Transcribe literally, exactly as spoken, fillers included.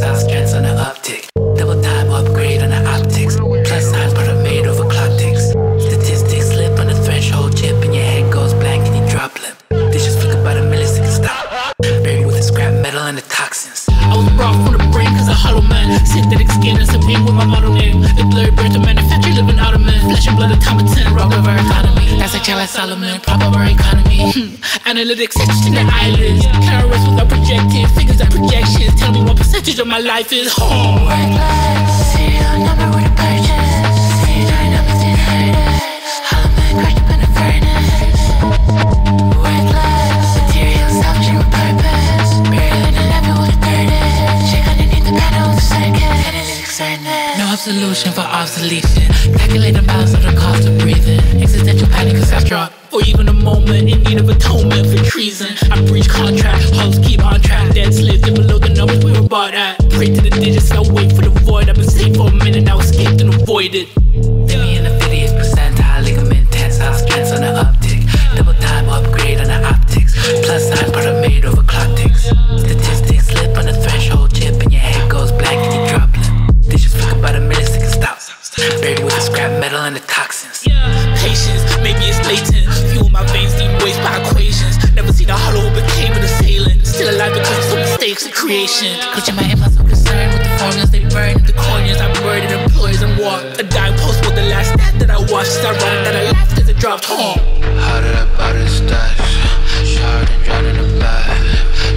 tensile strengths on the uptick. Double time upgrade on the optics. Plus size but I'm made over clock ticks. Statistics slip on the threshold chip and your head goes blank and you drop limp. Dishes flicker by the millisecond stop. Buried with the scrap metal and the toxins. I was brought from the brain cause a hollow man. Synthetic skin and some pain with my model name. The blurred birth to manufacture living out of men. Flesh and blood automaton, rock of our economy. That's a child like Solomon, prop of our economy. Hmm. Analytics etched in the eyelids. Can't rest without projecting figures and projections. Tell me what percentage of my life is home. Work life, serial number with a purchase. See nine numbers inherited. Hollow man crushed up in a furnace. Work life, material salvaging with purpose. Buried in a level with a third edge. Check underneath the panel with a circuit. Analytics are in there. No absolution for obsolescence. Calculate the balance of the cost of breathing. Existential panic cause I drop. Or even a moment in need of atonement for treason. I breach contract, hoes keep on track. Dead slaves live below the numbers we were bought at. Pray to the digits, I wait for the void. I've been safe for a minute, now escaped and avoided. Demi in the fiftieth percentile, ligament tensile strengths on the uptick. Double time upgrade on the optics. Plus size but I'm made over clock ticks. Statistics slip on the threshold chip and your head goes blank and you drop limp. Dishes flicker by the millisecond stop. Buried with the scrap metal and the toxins. Patience, maybe it's latent. Fuel my veins, deep waste by equations. Never seen a hollow became an assailant. Still alive because of some mistakes in creation. Coaching my impulse, I'm concerned with the formulas they burn. The corneas, I murdered employees and walked. A dying post was the last stat that I watched. It's ironic that I laughed as it dropped home. How did I buy this stash? Shard and drown in the bath.